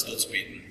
Lasst uns beten.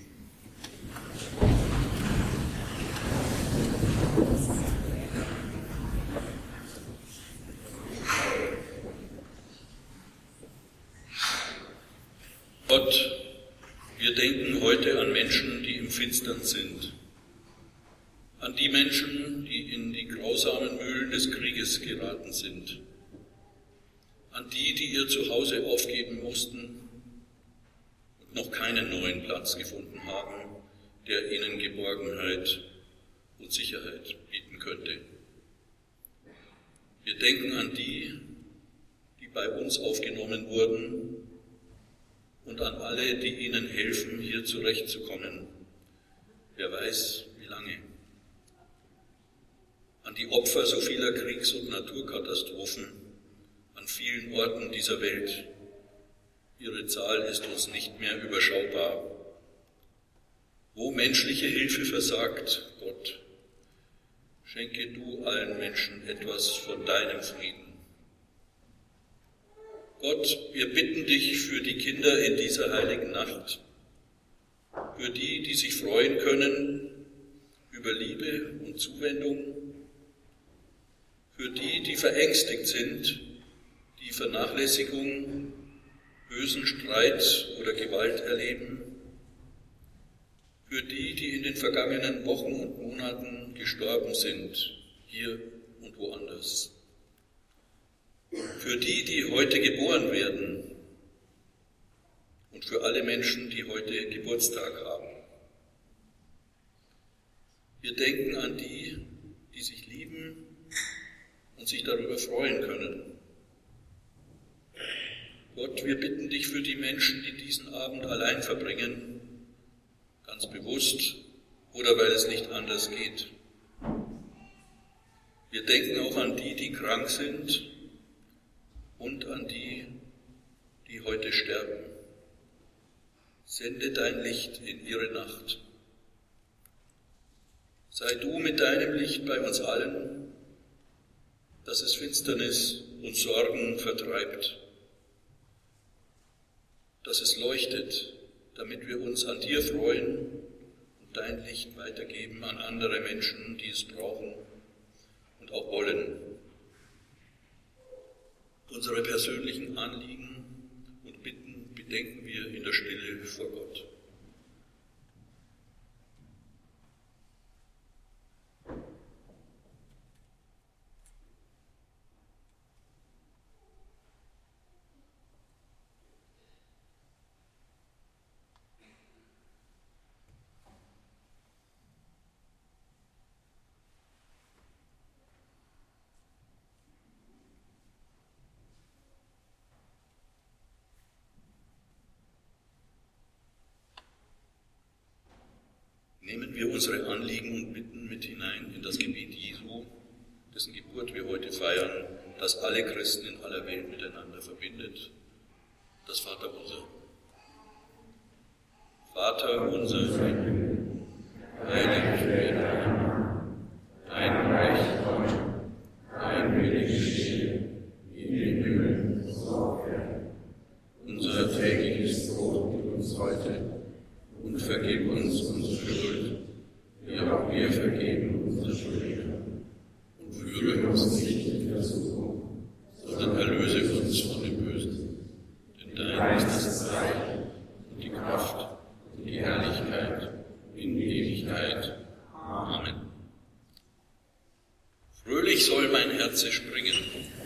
Gott, wir denken heute an Menschen, die im Finstern sind, an die Menschen, die in die grausamen Mühlen des Krieges geraten sind, an die, die ihr Zuhause aufgeben mussten und noch keinen neuen Platz gefunden haben, der ihnen Geborgenheit und Sicherheit bieten könnte. Wir denken an die, die bei uns aufgenommen wurden, und an alle, die ihnen helfen, hier zurechtzukommen. Wer weiß, wie lange. An die Opfer so vieler Kriegs- und Naturkatastrophen an vielen Orten dieser Welt. Ihre Zahl ist uns nicht mehr überschaubar. Wo menschliche Hilfe versagt, Gott, schenke du allen Menschen etwas von deinem Frieden. Gott, wir bitten dich für die Kinder in dieser heiligen Nacht, für die, die sich freuen können über Liebe und Zuwendung, für die, die verängstigt sind, die Vernachlässigung, bösen Streit oder Gewalt erleben, für die, die in den vergangenen Wochen und Monaten gestorben sind, hier und woanders. Für die, die heute geboren werden und für alle Menschen, die heute Geburtstag haben. Wir denken an die, die sich lieben und sich darüber freuen können. Gott, wir bitten dich für die Menschen, die diesen Abend allein verbringen, ganz bewusst oder weil es nicht anders geht. Wir denken auch an die, die krank sind, und an die, die heute sterben. Sende dein Licht in ihre Nacht. Sei du mit deinem Licht bei uns allen, dass es Finsternis und Sorgen vertreibt, dass es leuchtet, damit wir uns an dir freuen und dein Licht weitergeben an andere Menschen, die es brauchen und auch wollen. Unsere persönlichen Anliegen und Bitten bedenken wir in der Stille vor Gott. Nehmen wir unsere Anliegen und Bitten mit hinein in das Gebet Jesu, dessen Geburt wir heute feiern, das alle Christen in aller Welt miteinander verbindet, das Vaterunser. Vater unser, heiligt werde dein Name, dein Reich komme, dein Wille geschehe, wie in den Himmeln, so auf Erden. Unser tägliches Brot gib uns heute, und vergib uns unsere Schuld, wie auch wir vergeben unseren Schuldigern. Und führe uns nicht in Versuchung, sondern erlöse uns von dem Bösen. Denn dein ist das Reich und die Kraft und die Herrlichkeit in Ewigkeit. Amen. Fröhlich soll mein Herz springen